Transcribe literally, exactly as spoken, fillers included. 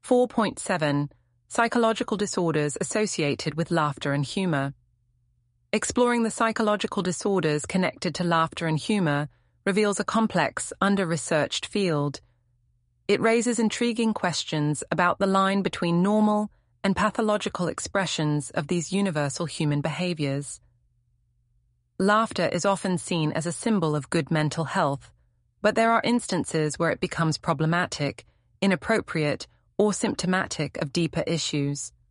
four point seven. Psychological disorders associated with laughter and humor. Exploring the psychological disorders connected to laughter and humor reveals a complex, under-researched field. It raises intriguing questions about the line between normal and pathological expressions of these universal human behaviors. Laughter is often seen as a symbol of good mental health, but there are instances where it becomes problematic, inappropriate, or symptomatic of deeper issues.